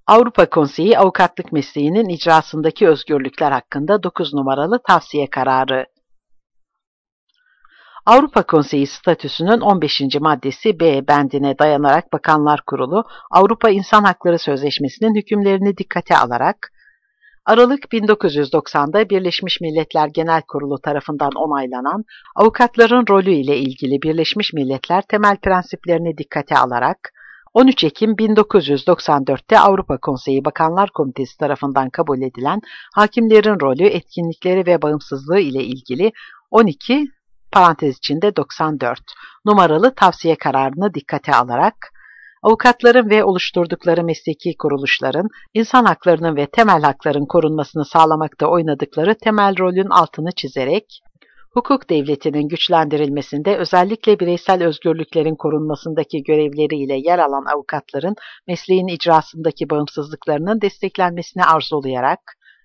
Avrupa Konseyi avukatlık mesleğinin icrasındaki özgürlükler hakkında 9 numaralı tavsiye kararı. Avrupa Konseyi statüsünün 15. maddesi B bendine dayanarak Bakanlar Kurulu, Avrupa İnsan Hakları Sözleşmesi'nin hükümlerini dikkate alarak, Aralık 1990'da Birleşmiş Milletler Genel Kurulu tarafından onaylanan avukatların rolü ile ilgili Birleşmiş Milletler temel prensiplerini dikkate alarak, 13 Ekim 1994'te Avrupa Konseyi Bakanlar Komitesi tarafından kabul edilen hakimlerin rolü, etkinlikleri ve bağımsızlığı ile ilgili 12 parantez içinde 94 numaralı tavsiye kararını dikkate alarak, avukatların ve oluşturdukları mesleki kuruluşların insan haklarının ve temel hakların korunmasını sağlamakta oynadıkları temel rolün altını çizerek, hukuk devletinin güçlendirilmesinde özellikle bireysel özgürlüklerin korunmasındaki görevleriyle yer alan avukatların mesleğin icrasındaki bağımsızlıklarının desteklenmesini arzulayarak,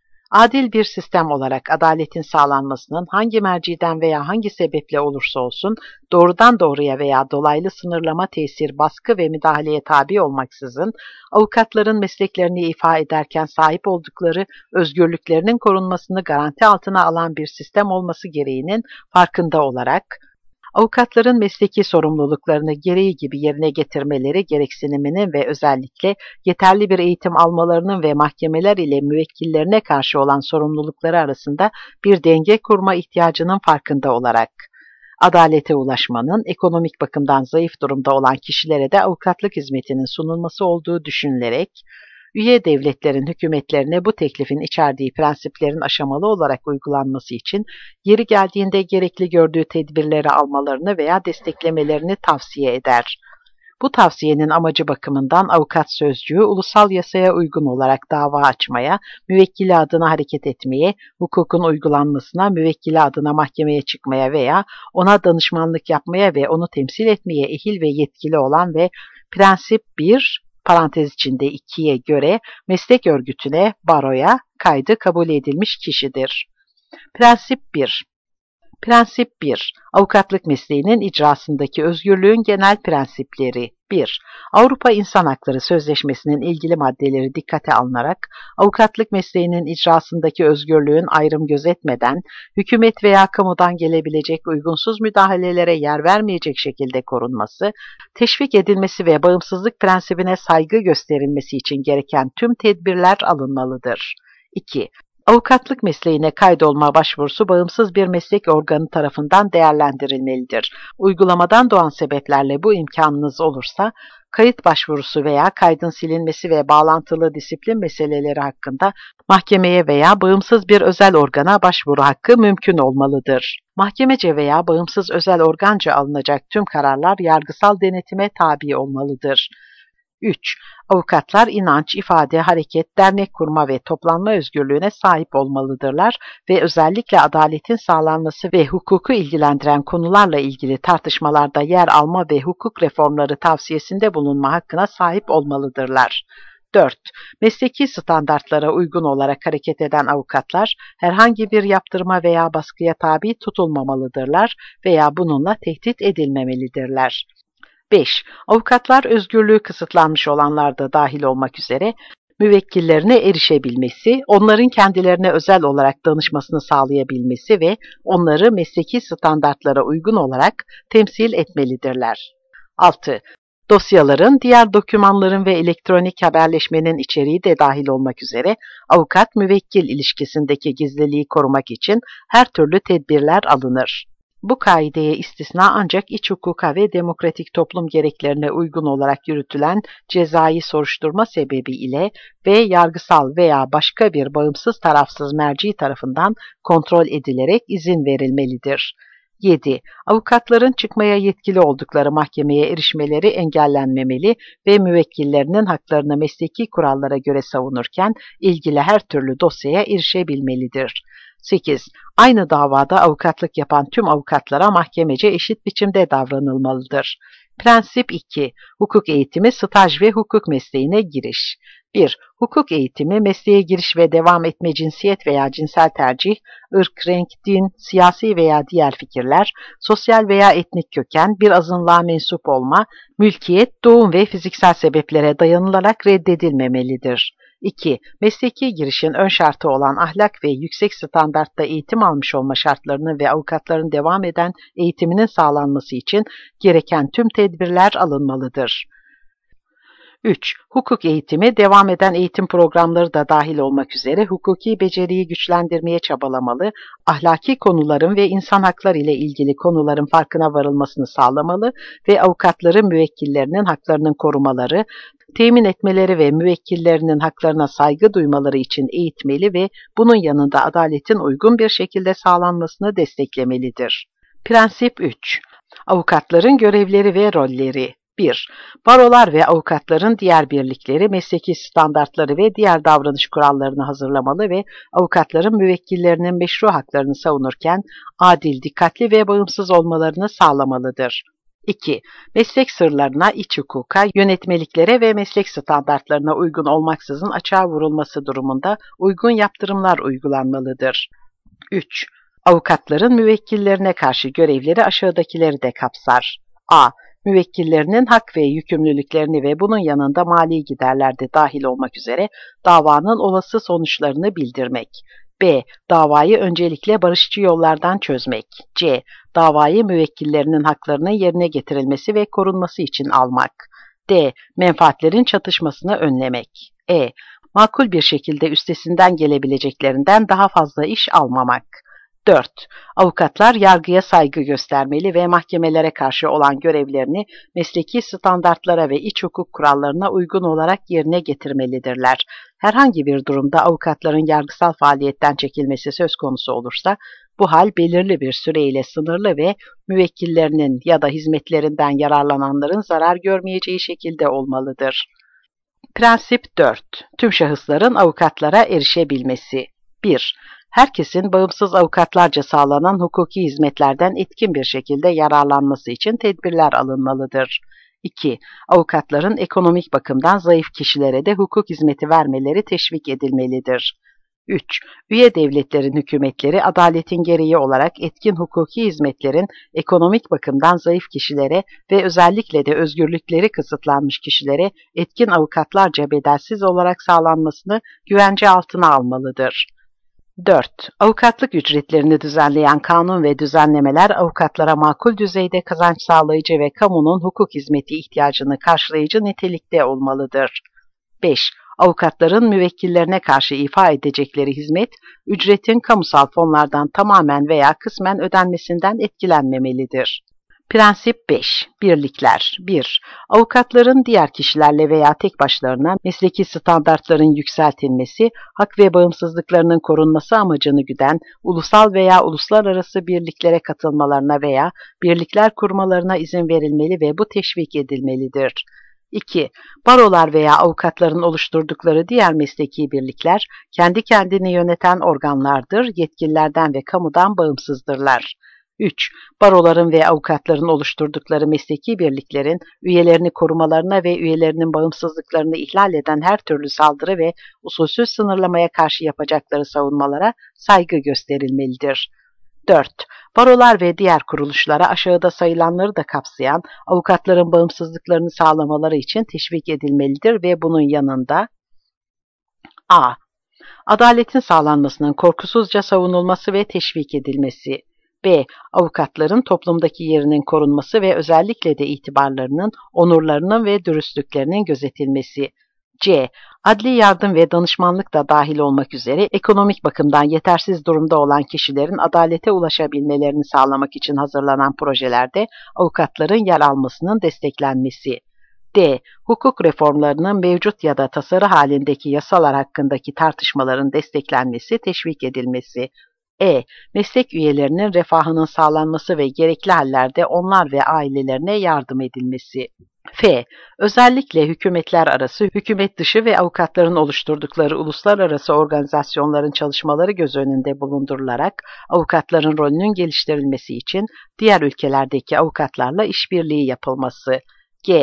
adil bir sistem olarak adaletin sağlanmasının hangi merciden veya hangi sebeple olursa olsun doğrudan doğruya veya dolaylı sınırlama, tesir, baskı ve müdahaleye tabi olmaksızın avukatların mesleklerini ifa ederken sahip oldukları özgürlüklerinin korunmasını garanti altına alan bir sistem olması gereğinin farkında olarak, avukatların mesleki sorumluluklarını gereği gibi yerine getirmeleri gereksiniminin ve özellikle yeterli bir eğitim almalarının ve mahkemeler ile müvekkillerine karşı olan sorumlulukları arasında bir denge kurma ihtiyacının farkında olarak, adalete ulaşmanın ekonomik bakımdan zayıf durumda olan kişilere de avukatlık hizmetinin sunulması olduğu düşünülerek, üye devletlerin hükümetlerine bu teklifin içerdiği prensiplerin aşamalı olarak uygulanması için yeri geldiğinde gerekli gördüğü tedbirleri almalarını veya desteklemelerini tavsiye eder. Bu tavsiyenin amacı bakımından avukat sözcüğü ulusal yasaya uygun olarak dava açmaya, müvekkili adına hareket etmeye, hukukun uygulanmasına, müvekkili adına mahkemeye çıkmaya veya ona danışmanlık yapmaya ve onu temsil etmeye ehil ve yetkili olan ve prensip 1 parantez içinde 2'ye göre meslek örgütüne, baroya kaydı kabul edilmiş kişidir. Prensip 1. Prensip 1. Avukatlık mesleğinin icrasındaki özgürlüğün genel prensipleri. 1. Avrupa İnsan Hakları Sözleşmesi'nin ilgili maddeleri dikkate alınarak, avukatlık mesleğinin icrasındaki özgürlüğün ayrım gözetmeden, hükümet veya kamudan gelebilecek uygunsuz müdahalelere yer vermeyecek şekilde korunması, teşvik edilmesi ve bağımsızlık prensibine saygı gösterilmesi için gereken tüm tedbirler alınmalıdır. 2. Avukatlık mesleğine kaydolma başvurusu bağımsız bir meslek organı tarafından değerlendirilmelidir. Uygulamadan doğan sebeplerle bu imkanınız olursa, kayıt başvurusu veya kaydın silinmesi ve bağlantılı disiplin meseleleri hakkında mahkemeye veya bağımsız bir özel organa başvuru hakkı mümkün olmalıdır. Mahkemece veya bağımsız özel organca alınacak tüm kararlar yargısal denetime tabi olmalıdır. 3. Avukatlar inanç, ifade, hareket, dernek kurma ve toplanma özgürlüğüne sahip olmalıdırlar ve özellikle adaletin sağlanması ve hukuku ilgilendiren konularla ilgili tartışmalarda yer alma ve hukuk reformları tavsiyesinde bulunma hakkına sahip olmalıdırlar. 4. Mesleki standartlara uygun olarak hareket eden avukatlar herhangi bir yaptırıma veya baskıya tabi tutulmamalıdırlar veya bununla tehdit edilmemelidirler. 5. Avukatlar özgürlüğü kısıtlanmış olanlar da dahil olmak üzere müvekkillerine erişebilmesi, onların kendilerine özel olarak danışmasını sağlayabilmesi ve onları mesleki standartlara uygun olarak temsil etmelidirler. 6. Dosyaların, diğer dokümanların ve elektronik haberleşmenin içeriği de dahil olmak üzere avukat-müvekkil ilişkisindeki gizliliği korumak için her türlü tedbirler alınır. Bu kaideye istisna ancak iç hukuka ve demokratik toplum gereklerine uygun olarak yürütülen cezai soruşturma sebebiyle ve yargısal veya başka bir bağımsız tarafsız merci tarafından kontrol edilerek izin verilmelidir. 7. Avukatların çıkmaya yetkili oldukları mahkemeye erişmeleri engellenmemeli ve müvekkillerinin haklarını mesleki kurallara göre savunurken ilgili her türlü dosyaya erişebilmelidir. 8. Aynı davada avukatlık yapan tüm avukatlara mahkemece eşit biçimde davranılmalıdır. Prensip 2. Hukuk eğitimi, staj ve hukuk mesleğine giriş. 1. Hukuk eğitimi, mesleğe giriş ve devam etme, cinsiyet veya cinsel tercih, ırk, renk, din, siyasi veya diğer fikirler, sosyal veya etnik köken, bir azınlığa mensup olma, mülkiyet, doğum ve fiziksel sebeplere dayanılarak reddedilmemelidir. 2. Mesleki girişin ön şartı olan ahlak ve yüksek standartta eğitim almış olma şartlarını ve avukatların devam eden eğitiminin sağlanması için gereken tüm tedbirler alınmalıdır. 3. Hukuk eğitimi, devam eden eğitim programları da dahil olmak üzere hukuki beceriyi güçlendirmeye çabalamalı, ahlaki konuların ve insan hakları ile ilgili konuların farkına varılmasını sağlamalı ve avukatların müvekkillerinin haklarının korumaları, temin etmeleri ve müvekkillerinin haklarına saygı duymaları için eğitmeli ve bunun yanında adaletin uygun bir şekilde sağlanmasını desteklemelidir. Prensip 3. Avukatların görevleri ve rolleri. 1. Barolar ve avukatların diğer birlikleri mesleki standartları ve diğer davranış kurallarını hazırlamalı ve avukatların müvekkillerinin meşru haklarını savunurken adil, dikkatli ve bağımsız olmalarını sağlamalıdır. 2. Meslek sırlarına, iç hukuka, yönetmeliklere ve meslek standartlarına uygun olmaksızın açığa vurulması durumunda uygun yaptırımlar uygulanmalıdır. 3. Avukatların müvekkillerine karşı görevleri aşağıdakileri de kapsar. A. Müvekkillerinin hak ve yükümlülüklerini ve bunun yanında mali giderler de dahil olmak üzere davanın olası sonuçlarını bildirmek. B. Davayı öncelikle barışçı yollardan çözmek. C. Davayı müvekkillerinin haklarının yerine getirilmesi ve korunması için almak. D. Menfaatlerin çatışmasını önlemek. E. Makul bir şekilde üstesinden gelebileceklerinden daha fazla iş almamak. 4. Avukatlar yargıya saygı göstermeli ve mahkemelere karşı olan görevlerini mesleki standartlara ve iç hukuk kurallarına uygun olarak yerine getirmelidirler. Herhangi bir durumda avukatların yargısal faaliyetten çekilmesi söz konusu olursa, bu hal belirli bir süreyle sınırlı ve müvekkillerinin ya da hizmetlerinden yararlananların zarar görmeyeceği şekilde olmalıdır. Prensip 4. Tüm şahısların avukatlara erişebilmesi. 1. Herkesin bağımsız avukatlarca sağlanan hukuki hizmetlerden etkin bir şekilde yararlanması için tedbirler alınmalıdır. 2. Avukatların ekonomik bakımdan zayıf kişilere de hukuk hizmeti vermeleri teşvik edilmelidir. 3. Üye devletlerin hükümetleri adaletin gereği olarak etkin hukuki hizmetlerin ekonomik bakımdan zayıf kişilere ve özellikle de özgürlükleri kısıtlanmış kişilere etkin avukatlarca bedelsiz olarak sağlanmasını güvence altına almalıdır. 4. Avukatlık ücretlerini düzenleyen kanun ve düzenlemeler avukatlara makul düzeyde kazanç sağlayıcı ve kamunun hukuk hizmeti ihtiyacını karşılayıcı nitelikte olmalıdır. 5. Avukatların müvekkillerine karşı ifa edecekleri hizmet, ücretin kamusal fonlardan tamamen veya kısmen ödenmesinden etkilenmemelidir. Prensip 5. Birlikler. 1. Avukatların diğer kişilerle veya tek başlarına mesleki standartların yükseltilmesi, hak ve bağımsızlıklarının korunması amacını güden ulusal veya uluslararası birliklere katılmalarına veya birlikler kurmalarına izin verilmeli ve bu teşvik edilmelidir. 2. Barolar veya avukatların oluşturdukları diğer mesleki birlikler, kendi kendini yöneten organlardır, yetkililerden ve kamudan bağımsızdırlar. 3. Baroların ve avukatların oluşturdukları mesleki birliklerin üyelerini korumalarına ve üyelerinin bağımsızlıklarını ihlal eden her türlü saldırı ve usulsüz sınırlamaya karşı yapacakları savunmalara saygı gösterilmelidir. 4. Barolar ve diğer kuruluşlara aşağıda sayılanları da kapsayan avukatların bağımsızlıklarını sağlamaları için teşvik edilmelidir ve bunun yanında a. Adaletin sağlanmasının korkusuzca savunulması ve teşvik edilmesi. B. Avukatların toplumdaki yerinin korunması ve özellikle de itibarlarının, onurlarının ve dürüstlüklerinin gözetilmesi. C. Adli yardım ve danışmanlık da dahil olmak üzere ekonomik bakımdan yetersiz durumda olan kişilerin adalete ulaşabilmelerini sağlamak için hazırlanan projelerde avukatların yer almasının desteklenmesi. D. Hukuk reformlarının mevcut ya da tasarı halindeki yasalar hakkındaki tartışmaların desteklenmesi, teşvik edilmesi. E. Meslek üyelerinin refahının sağlanması ve gerekli hallerde onlar ve ailelerine yardım edilmesi. F. Özellikle hükümetler arası, hükümet dışı ve avukatların oluşturdukları uluslararası organizasyonların çalışmaları göz önünde bulundurularak avukatların rolünün geliştirilmesi için diğer ülkelerdeki avukatlarla işbirliği yapılması. G.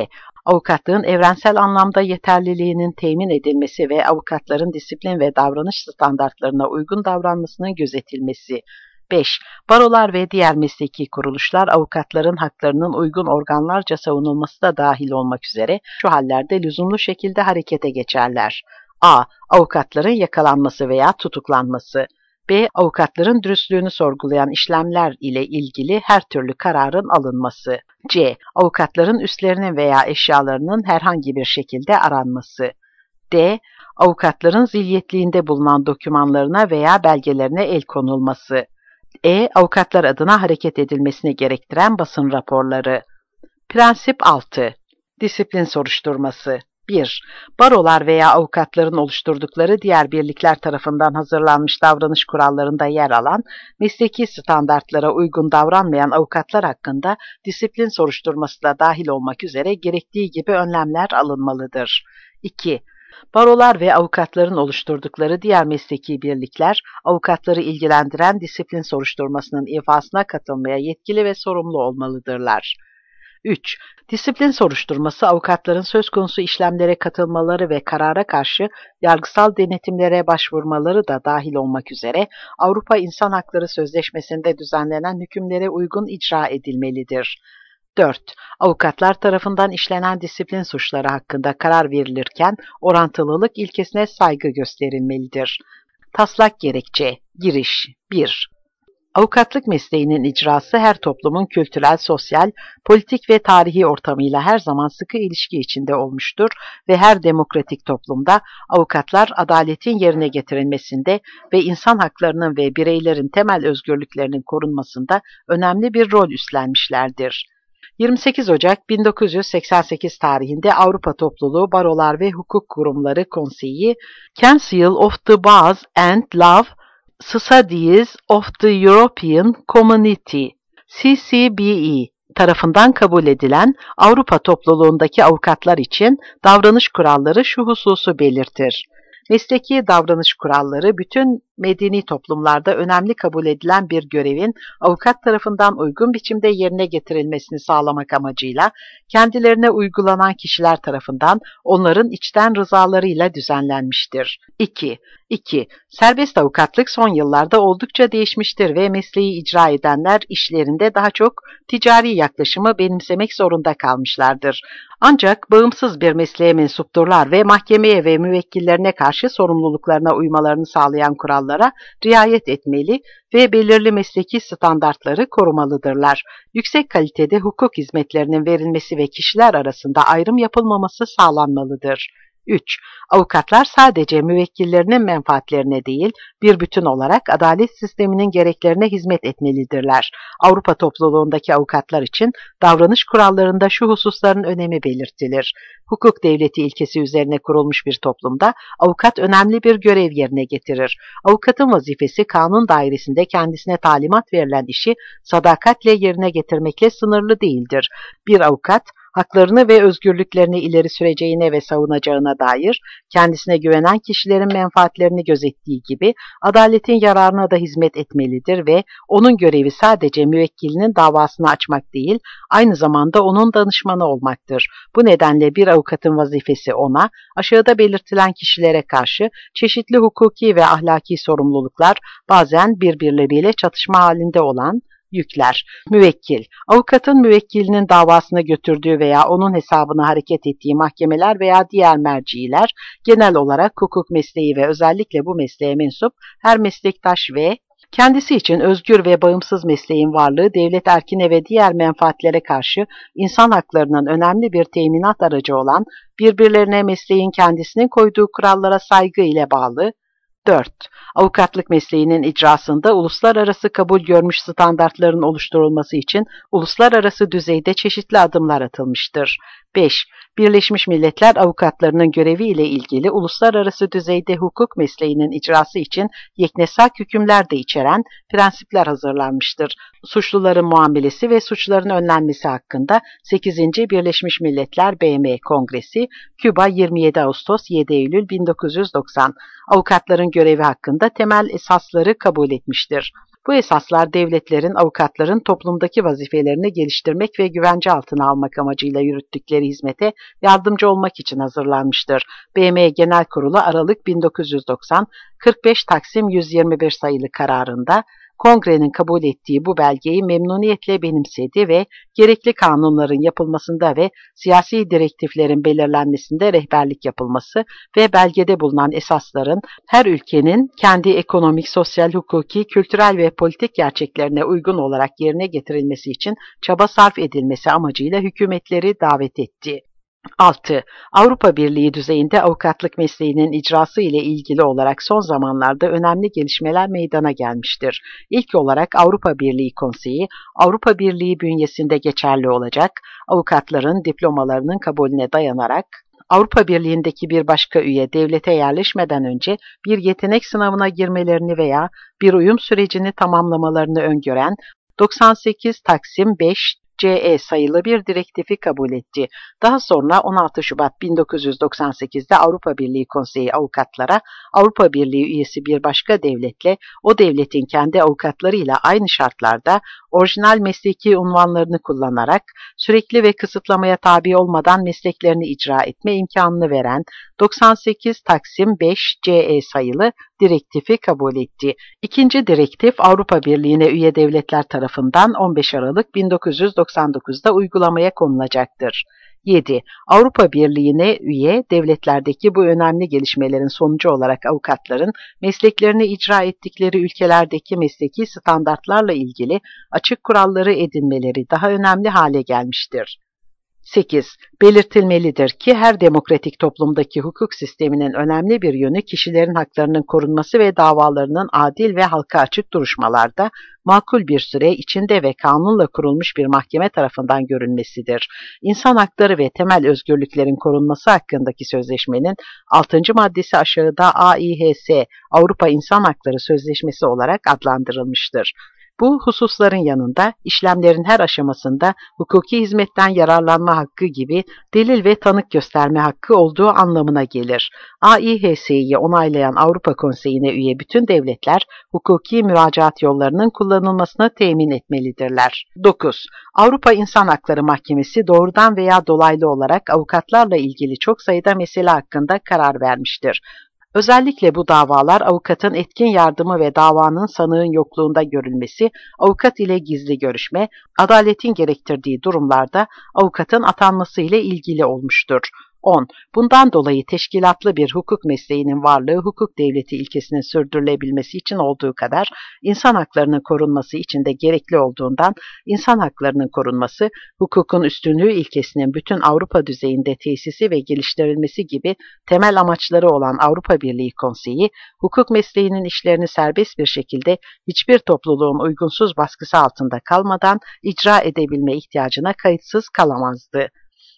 Avukatlığın evrensel anlamda yeterliliğinin temin edilmesi ve avukatların disiplin ve davranış standartlarına uygun davranmasının gözetilmesi. 5. Barolar ve diğer mesleki kuruluşlar avukatların haklarının uygun organlarca savunulması da dahil olmak üzere şu hallerde lüzumlu şekilde harekete geçerler. A. Avukatların yakalanması veya tutuklanması. B. Avukatların dürüstlüğünü sorgulayan işlemler ile ilgili her türlü kararın alınması. C. Avukatların üslerinin veya eşyalarının herhangi bir şekilde aranması. D. Avukatların zilyetliğinde bulunan dokümanlarına veya belgelerine el konulması. E. Avukatlar adına hareket edilmesini gerektiren basın raporları. Prensip 6. Disiplin soruşturması. 1. Barolar veya avukatların oluşturdukları diğer birlikler tarafından hazırlanmış davranış kurallarında yer alan, mesleki standartlara uygun davranmayan avukatlar hakkında disiplin soruşturması da dahil olmak üzere gerektiği gibi önlemler alınmalıdır. 2. Barolar ve avukatların oluşturdukları diğer mesleki birlikler, avukatları ilgilendiren disiplin soruşturmasının ifasına katılmaya yetkili ve sorumlu olmalıdırlar. 3. Disiplin soruşturması avukatların söz konusu işlemlere katılmaları ve karara karşı yargısal denetimlere başvurmaları da dahil olmak üzere Avrupa İnsan Hakları Sözleşmesi'nde düzenlenen hükümlere uygun icra edilmelidir. 4. Avukatlar tarafından işlenen disiplin suçları hakkında karar verilirken orantılılık ilkesine saygı gösterilmelidir. Taslak gerekçe. Giriş. 1. Avukatlık mesleğinin icrası her toplumun kültürel, sosyal, politik ve tarihi ortamıyla her zaman sıkı ilişki içinde olmuştur ve her demokratik toplumda avukatlar adaletin yerine getirilmesinde ve insan haklarının ve bireylerin temel özgürlüklerinin korunmasında önemli bir rol üstlenmişlerdir. 28 Ocak 1988 tarihinde Avrupa Topluluğu Barolar ve Hukuk Kurumları Konseyi, Council of the Bars and Law Studies of the European Community (CCBE) tarafından kabul edilen Avrupa topluluğundaki avukatlar için davranış kuralları şu hususu belirtir. Mesleki davranış kuralları bütün medeni toplumlarda önemli kabul edilen bir görevin avukat tarafından uygun biçimde yerine getirilmesini sağlamak amacıyla kendilerine uygulanan kişiler tarafından onların içten rızalarıyla düzenlenmiştir. 2. Serbest avukatlık son yıllarda oldukça değişmiştir ve mesleği icra edenler işlerinde daha çok ticari yaklaşımı benimsemek zorunda kalmışlardır. Ancak bağımsız bir mesleğe mensupturlar ve mahkemeye ve müvekkillerine karşı sorumluluklarına uymalarını sağlayan kurallara riayet etmeli ve belirli mesleki standartları korumalıdırlar. Yüksek kalitede hukuk hizmetlerinin verilmesi ve kişiler arasında ayrım yapılmaması sağlanmalıdır. 3. Avukatlar sadece müvekkillerinin menfaatlerine değil, bir bütün olarak adalet sisteminin gereklerine hizmet etmelidirler. Avrupa topluluğundaki avukatlar için davranış kurallarında şu hususların önemi belirtilir. Hukuk devleti ilkesi üzerine kurulmuş bir toplumda avukat önemli bir görev yerine getirir. Avukatın vazifesi kanun dairesinde kendisine talimat verilen işi sadakatle yerine getirmekle sınırlı değildir. Bir avukat, haklarını ve özgürlüklerini ileri süreceğine ve savunacağına dair kendisine güvenen kişilerin menfaatlerini gözettiği gibi adaletin yararına da hizmet etmelidir ve onun görevi sadece müvekkilinin davasını açmak değil, aynı zamanda onun danışmanı olmaktır. Bu nedenle bir avukatın vazifesi ona, aşağıda belirtilen kişilere karşı çeşitli hukuki ve ahlaki sorumluluklar, bazen birbirleriyle çatışma halinde olan yükler. Müvekkil, avukatın müvekkilinin davasını götürdüğü veya onun hesabına hareket ettiği mahkemeler veya diğer merciler, genel olarak hukuk mesleği ve özellikle bu mesleğe mensup her meslektaş ve kendisi için özgür ve bağımsız mesleğin varlığı devlet erkine ve diğer menfaatlere karşı insan haklarının önemli bir teminat aracı olan birbirlerine mesleğin kendisinin koyduğu kurallara saygı ile bağlı. 4. Avukatlık mesleğinin icrasında uluslararası kabul görmüş standartların oluşturulması için uluslararası düzeyde çeşitli adımlar atılmıştır. 5. Birleşmiş Milletler avukatlarının görevi ile ilgili uluslararası düzeyde hukuk mesleğinin icrası için yeknesak hükümler de içeren prensipler hazırlanmıştır. Suçluların muamelesi ve suçların önlenmesi hakkında 8. Birleşmiş Milletler BM Kongresi, Küba 27 Ağustos 7 Eylül 1990, avukatların görevi hakkında temel esasları kabul etmiştir. Bu esaslar devletlerin, avukatların toplumdaki vazifelerini geliştirmek ve güvence altına almak amacıyla yürüttükleri hizmete yardımcı olmak için hazırlanmıştır. BM Genel Kurulu Aralık 1990, 45 Taksim 121 sayılı kararında Kongre'nin kabul ettiği bu belgeyi memnuniyetle benimsedi ve gerekli kanunların yapılmasında ve siyasi direktiflerin belirlenmesinde rehberlik yapılması ve belgede bulunan esasların her ülkenin kendi ekonomik, sosyal, hukuki, kültürel ve politik gerçeklerine uygun olarak yerine getirilmesi için çaba sarf edilmesi amacıyla hükümetleri davet etti. 6. Avrupa Birliği düzeyinde avukatlık mesleğinin icrası ile ilgili olarak son zamanlarda önemli gelişmeler meydana gelmiştir. İlk olarak Avrupa Birliği Konseyi, Avrupa Birliği bünyesinde geçerli olacak avukatların diplomalarının kabulüne dayanarak Avrupa Birliği'ndeki bir başka üye devlete yerleşmeden önce bir yetenek sınavına girmelerini veya bir uyum sürecini tamamlamalarını öngören 98 Taksim 5 CE sayılı bir direktifi kabul etti. Daha sonra 16 Şubat 1998'de Avrupa Birliği Konseyi avukatlara Avrupa Birliği üyesi bir başka devletle o devletin kendi avukatlarıyla aynı şartlarda orijinal mesleki unvanlarını kullanarak sürekli ve kısıtlamaya tabi olmadan mesleklerini icra etme imkanını veren 98 Taksim 5 CE sayılı direktifi kabul etti. İkinci direktif Avrupa Birliği'ne üye devletler tarafından 15 Aralık 1999'da uygulamaya konulacaktır. 7. Avrupa Birliği'ne üye devletlerdeki bu önemli gelişmelerin sonucu olarak avukatların mesleklerini icra ettikleri ülkelerdeki mesleki standartlarla ilgili açık kuralları edinmeleri daha önemli hale gelmiştir. 8. Belirtilmelidir ki her demokratik toplumdaki hukuk sisteminin önemli bir yönü kişilerin haklarının korunması ve davalarının adil ve halka açık duruşmalarda makul bir süre içinde ve kanunla kurulmuş bir mahkeme tarafından görülmesidir. İnsan hakları ve temel özgürlüklerin korunması hakkındaki sözleşmenin 6. maddesi aşağıda AİHS Avrupa İnsan Hakları Sözleşmesi olarak adlandırılmıştır. Bu hususların yanında işlemlerin her aşamasında hukuki hizmetten yararlanma hakkı gibi delil ve tanık gösterme hakkı olduğu anlamına gelir. AİHS'yi onaylayan Avrupa Konseyi'ne üye bütün devletler hukuki müracaat yollarının kullanılmasını temin etmelidirler. 9. Avrupa İnsan Hakları Mahkemesi doğrudan veya dolaylı olarak avukatlarla ilgili çok sayıda mesele hakkında karar vermiştir. Özellikle bu davalar avukatın etkin yardımı ve davanın sanığın yokluğunda görülmesi, avukat ile gizli görüşme, adaletin gerektirdiği durumlarda avukatın atanması ile ilgili olmuştur. 10. Bundan dolayı teşkilatlı bir hukuk mesleğinin varlığı hukuk devleti ilkesinin sürdürülebilmesi için olduğu kadar insan haklarının korunması için de gerekli olduğundan insan haklarının korunması, hukukun üstünlüğü ilkesinin bütün Avrupa düzeyinde tesisi ve geliştirilmesi gibi temel amaçları olan Avrupa Birliği Konseyi, hukuk mesleğinin işlerini serbest bir şekilde hiçbir topluluğun uygunsuz baskısı altında kalmadan icra edebilme ihtiyacına kayıtsız kalamazdı.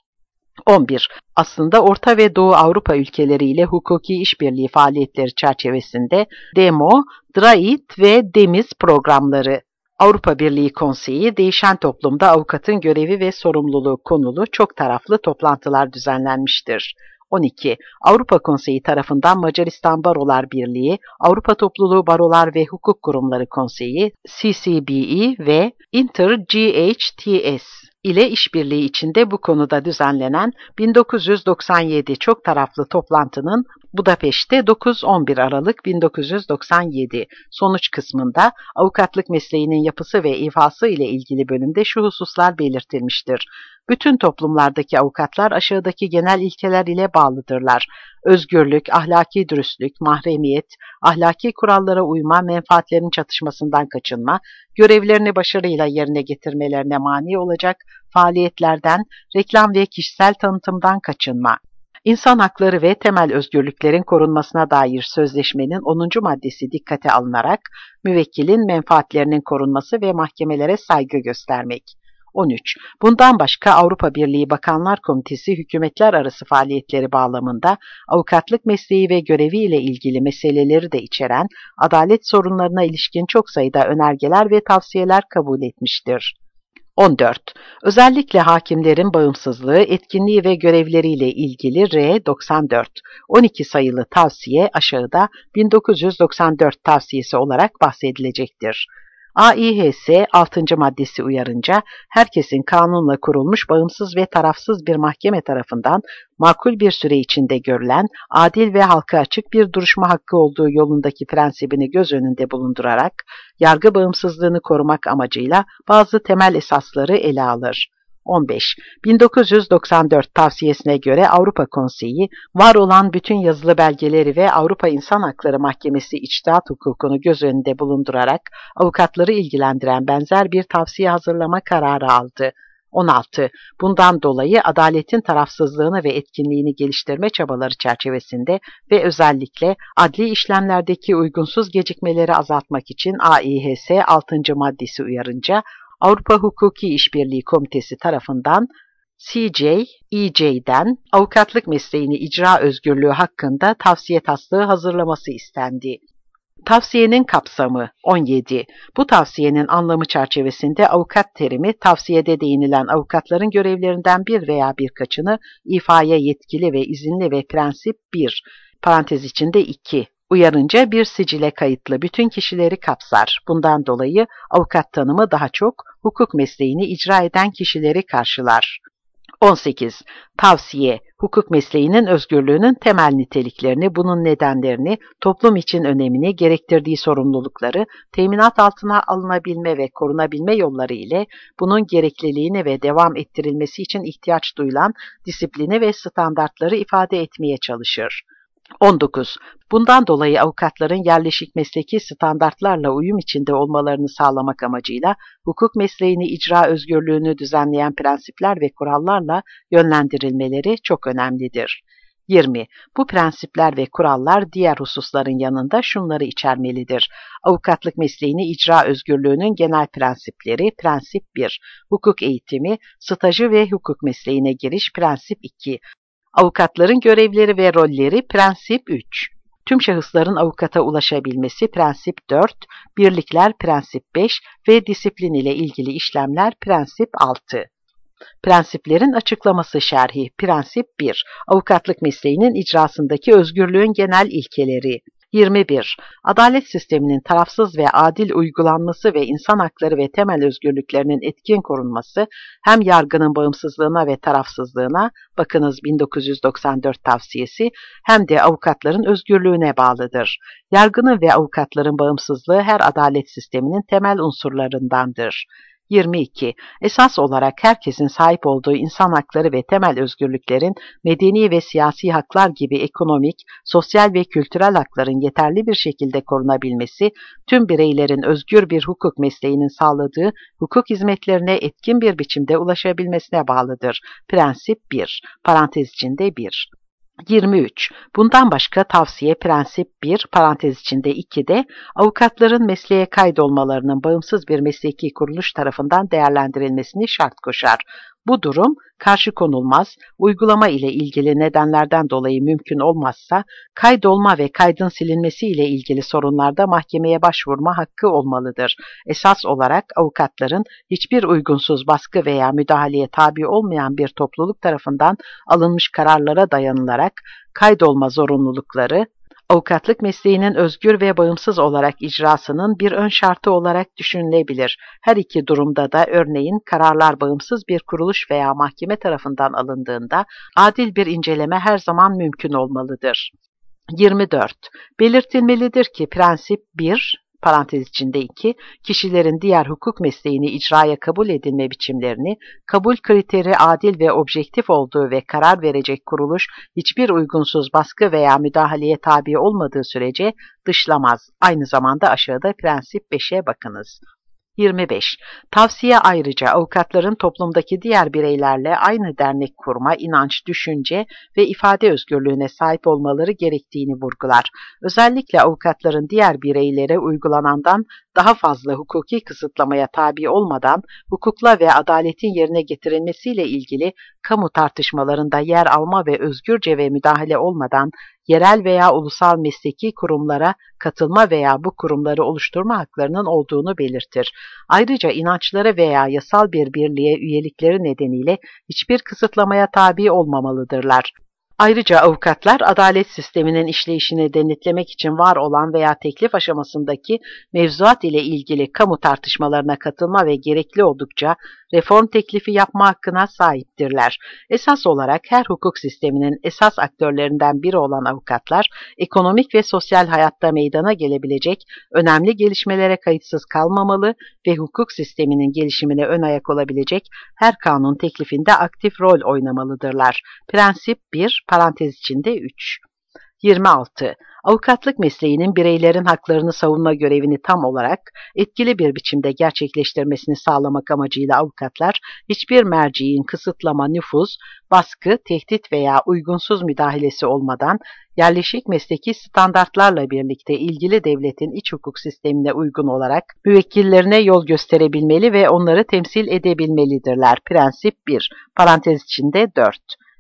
11. Aslında Orta ve Doğu Avrupa ülkeleriyle hukuki işbirliği faaliyetleri çerçevesinde DEMO, DRAİT ve DEMIZ programları. Avrupa Birliği Konseyi, değişen toplumda avukatın görevi ve sorumluluğu konulu çok taraflı toplantılar düzenlenmiştir. 12. Avrupa Konseyi tarafından Macaristan Barolar Birliği, Avrupa Topluluğu Barolar ve Hukuk Kurumları Konseyi, CCBE ve InterGHTS ile işbirliği içinde bu konuda düzenlenen 1997 çok taraflı toplantının Budapeşte 9-11 Aralık 1997 sonuç kısmında avukatlık mesleğinin yapısı ve ifası ile ilgili bölümde şu hususlar belirtilmiştir. Bütün toplumlardaki avukatlar aşağıdaki genel ilkeler ile bağlıdırlar. Özgürlük, ahlaki dürüstlük, mahremiyet, ahlaki kurallara uyma, menfaatlerin çatışmasından kaçınma, görevlerini başarıyla yerine getirmelerine mani olacak faaliyetlerden, reklam ve kişisel tanıtımdan kaçınma. İnsan hakları ve temel özgürlüklerin korunmasına dair sözleşmenin 10. maddesi dikkate alınarak müvekkilin menfaatlerinin korunması ve mahkemelere saygı göstermek. 13. Bundan başka Avrupa Birliği Bakanlar Komitesi hükümetler arası faaliyetleri bağlamında avukatlık mesleği ve görevi ile ilgili meseleleri de içeren adalet sorunlarına ilişkin çok sayıda önergeler ve tavsiyeler kabul etmiştir. 14. Özellikle hakimlerin bağımsızlığı, etkinliği ve görevleriyle ilgili R94, 12 sayılı tavsiye aşağıda 1994 tavsiyesi olarak bahsedilecektir. AİHS 6. maddesi uyarınca herkesin kanunla kurulmuş bağımsız ve tarafsız bir mahkeme tarafından makul bir süre içinde görülen, adil ve halka açık bir duruşma hakkı olduğu yolundaki prensibini göz önünde bulundurarak yargı bağımsızlığını korumak amacıyla bazı temel esasları ele alır. 15. 1994 tavsiyesine göre Avrupa Konseyi, var olan bütün yazılı belgeleri ve Avrupa İnsan Hakları Mahkemesi içtihat hukukunu göz önünde bulundurarak avukatları ilgilendiren benzer bir tavsiye hazırlama kararı aldı. 16. Bundan dolayı adaletin tarafsızlığını ve etkinliğini geliştirme çabaları çerçevesinde ve özellikle adli işlemlerdeki uygunsuz gecikmeleri azaltmak için AİHS 6. maddesi uyarınca Avrupa Hukuki İşbirliği Komitesi tarafından CJ-EJ'den avukatlık mesleğini icra özgürlüğü hakkında tavsiye taslağı hazırlaması istendi. Tavsiyenin kapsamı 17. Bu tavsiyenin anlamı çerçevesinde avukat terimi, tavsiyede değinilen avukatların görevlerinden bir veya birkaçını ifaya yetkili ve izinli ve prensip 1, parantez içinde 2, uyarınca bir sicile kayıtlı bütün kişileri kapsar. Bundan dolayı avukat tanımı daha çok hukuk mesleğini icra eden kişileri karşılar. 18. Tavsiye, hukuk mesleğinin özgürlüğünün temel niteliklerini, bunun nedenlerini, toplum için önemini, gerektirdiği sorumlulukları, teminat altına alınabilme ve korunabilme yolları ile bunun gerekliliğini ve devam ettirilmesi için ihtiyaç duyulan disiplini ve standartları ifade etmeye çalışır. 19. Bundan dolayı avukatların yerleşik mesleki standartlarla uyum içinde olmalarını sağlamak amacıyla hukuk mesleğini icra özgürlüğünü düzenleyen prensipler ve kurallarla yönlendirilmeleri çok önemlidir. 20. Bu prensipler ve kurallar diğer hususların yanında şunları içermelidir. Avukatlık mesleğini icra özgürlüğünün genel prensipleri, prensip 1. Hukuk eğitimi, stajı ve hukuk mesleğine giriş, prensip 2. Avukatların görevleri ve rolleri, prensip 3. Tüm şahısların avukata ulaşabilmesi, prensip 4. Birlikler, prensip 5 ve disiplin ile ilgili işlemler, prensip 6. Prensiplerin açıklaması şerhi, prensip 1. Avukatlık mesleğinin icrasındaki özgürlüğün genel ilkeleri. 21. Adalet sisteminin tarafsız ve adil uygulanması ve insan hakları ve temel özgürlüklerinin etkin korunması hem yargının bağımsızlığına ve tarafsızlığına, bakınız 1994 tavsiyesi, hem de avukatların özgürlüğüne bağlıdır. Yargının ve avukatların bağımsızlığı her adalet sisteminin temel unsurlarındandır. 22. Esas olarak herkesin sahip olduğu insan hakları ve temel özgürlüklerin medeni ve siyasi haklar gibi ekonomik, sosyal ve kültürel hakların yeterli bir şekilde korunabilmesi, tüm bireylerin özgür bir hukuk mesleğinin sağladığı hukuk hizmetlerine etkin bir biçimde ulaşabilmesine bağlıdır. Prensip 1, parantez içinde 1. 23. Bundan başka tavsiye prensip 1, parantez içinde 2'de avukatların mesleğe kaydolmalarının bağımsız bir mesleki kuruluş tarafından değerlendirilmesini şart koşar. Bu durum karşı konulmaz, uygulama ile ilgili nedenlerden dolayı mümkün olmazsa kaydolma ve kaydın silinmesi ile ilgili sorunlarda mahkemeye başvurma hakkı olmalıdır. Esas olarak avukatların hiçbir uygunsuz baskı veya müdahaleye tabi olmayan bir topluluk tarafından alınmış kararlara dayanılarak kaydolma zorunlulukları, avukatlık mesleğinin özgür ve bağımsız olarak icrasının bir ön şartı olarak düşünülebilir. Her iki durumda da örneğin kararlar bağımsız bir kuruluş veya mahkeme tarafından alındığında adil bir inceleme her zaman mümkün olmalıdır. 24. Belirtilmelidir ki prensip 1, parantez içinde 2, kişilerin diğer hukuk mesleğini icraya kabul edilme biçimlerini, kabul kriteri adil ve objektif olduğu ve karar verecek kuruluş hiçbir uygunsuz baskı veya müdahaleye tabi olmadığı sürece dışlamaz. Aynı zamanda aşağıda prensip 5'e bakınız. 25. Tavsiye ayrıca avukatların toplumdaki diğer bireylerle aynı dernek kurma, inanç, düşünce ve ifade özgürlüğüne sahip olmaları gerektiğini vurgular. Özellikle avukatların diğer bireylere uygulanandan daha fazla hukuki kısıtlamaya tabi olmadan hukukla ve adaletin yerine getirilmesiyle ilgili kamu tartışmalarında yer alma ve özgürce ve müdahale olmadan yerel veya ulusal mesleki kurumlara katılma veya bu kurumları oluşturma haklarının olduğunu belirtir. Ayrıca inançları veya yasal bir birliğe üyelikleri nedeniyle hiçbir kısıtlamaya tabi olmamalıdırlar. Ayrıca avukatlar, adalet sisteminin işleyişini denetlemek için var olan veya teklif aşamasındaki mevzuat ile ilgili kamu tartışmalarına katılma ve gerekli oldukça reform teklifi yapma hakkına sahiptirler. Esas olarak her hukuk sisteminin esas aktörlerinden biri olan avukatlar, ekonomik ve sosyal hayatta meydana gelebilecek önemli gelişmelere kayıtsız kalmamalı ve hukuk sisteminin gelişimine ön ayak olabilecek her kanun teklifinde aktif rol oynamalıdırlar. Prensip 1, parantez içinde 3. 26. Avukatlık mesleğinin bireylerin haklarını savunma görevini tam olarak etkili bir biçimde gerçekleştirmesini sağlamak amacıyla avukatlar, hiçbir merciğin kısıtlama, nüfuz, baskı, tehdit veya uygunsuz müdahalesi olmadan, yerleşik mesleki standartlarla birlikte ilgili devletin iç hukuk sistemine uygun olarak müvekkillerine yol gösterebilmeli ve onları temsil edebilmelidirler. Prensip 1, parantez içinde 4.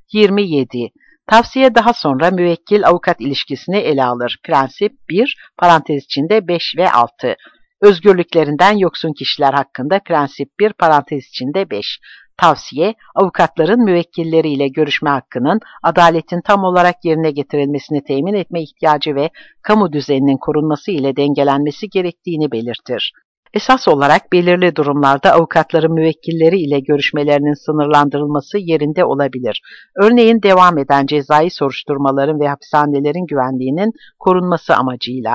27. Tavsiye daha sonra müvekkil-avukat ilişkisini ele alır. Prensip 1, parantez içinde 5 ve 6. Özgürlüklerinden yoksun kişiler hakkında prensip 1, parantez içinde 5. Tavsiye, avukatların müvekkilleriyle görüşme hakkının adaletin tam olarak yerine getirilmesini temin etme ihtiyacı ve kamu düzeninin korunması ile dengelenmesi gerektiğini belirtir. Esas olarak belirli durumlarda avukatların müvekkilleri ile görüşmelerinin sınırlandırılması yerinde olabilir. Örneğin devam eden cezai soruşturmaların ve hapishanelerin güvenliğinin korunması amacıyla.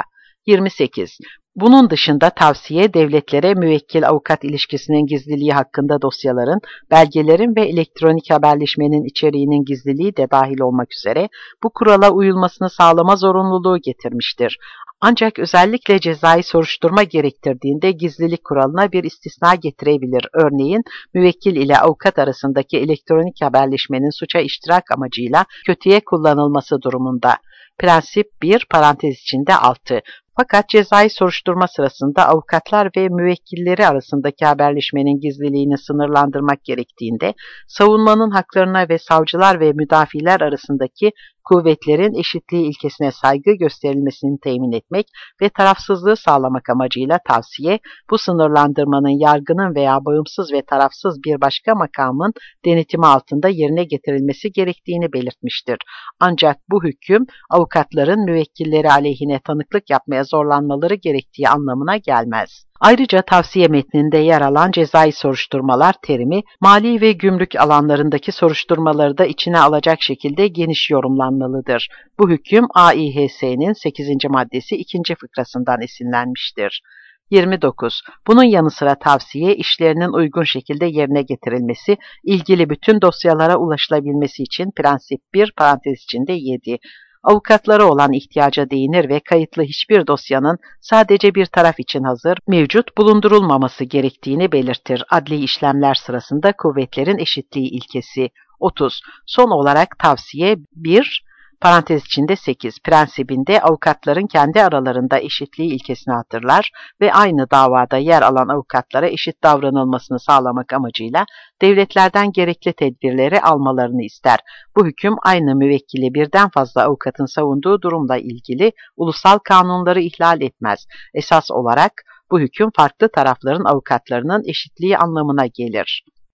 28. Bunun dışında tavsiye, devletlere müvekkil-avukat ilişkisinin gizliliği hakkında dosyaların, belgelerin ve elektronik haberleşmenin içeriğinin gizliliği de dahil olmak üzere bu kurala uyulmasını sağlama zorunluluğu getirmiştir. Ancak özellikle cezai soruşturma gerektirdiğinde gizlilik kuralına bir istisna getirebilir. Örneğin müvekkil ile avukat arasındaki elektronik haberleşmenin suça iştirak amacıyla kötüye kullanılması durumunda. Prensip 1, parantez içinde 6. Fakat cezai soruşturma sırasında avukatlar ve müvekkilleri arasındaki haberleşmenin gizliliğini sınırlandırmak gerektiğinde, savunmanın haklarına ve savcılar ve müdafiler arasındaki kuvvetlerin eşitliği ilkesine saygı gösterilmesini temin etmek ve tarafsızlığı sağlamak amacıyla tavsiye, bu sınırlandırmanın yargının veya bağımsız ve tarafsız bir başka makamın denetimi altında yerine getirilmesi gerektiğini belirtmiştir. Ancak bu hüküm, avukatların müvekkilleri aleyhine tanıklık yapmaya zorlanmaları gerektiği anlamına gelmez. Ayrıca tavsiye metninde yer alan cezai soruşturmalar terimi, mali ve gümrük alanlarındaki soruşturmaları da içine alacak şekilde geniş yorumlanmalıdır. Bu hüküm AİHS'nin 8. maddesi 2. fıkrasından esinlenmiştir. 29. Bunun yanı sıra tavsiye, işlerinin uygun şekilde yerine getirilmesi, ilgili bütün dosyalara ulaşılabilmesi için prensip 1, parantez içinde 7. Avukatlara olan ihtiyaca değinir ve kayıtlı hiçbir dosyanın sadece bir taraf için hazır, mevcut bulundurulmaması gerektiğini belirtir. Adli işlemler sırasında kuvvetlerin eşitliği ilkesi. 30. Son olarak tavsiye 1, parantez içinde 8 prensibinde avukatların kendi aralarında eşitliği ilkesini hatırlar ve aynı davada yer alan avukatlara eşit davranılmasını sağlamak amacıyla devletlerden gerekli tedbirleri almalarını ister. Bu hüküm aynı müvekkili birden fazla avukatın savunduğu durumla ilgili ulusal kanunları ihlal etmez. Esas olarak bu hüküm farklı tarafların avukatlarının eşitliği anlamına gelir.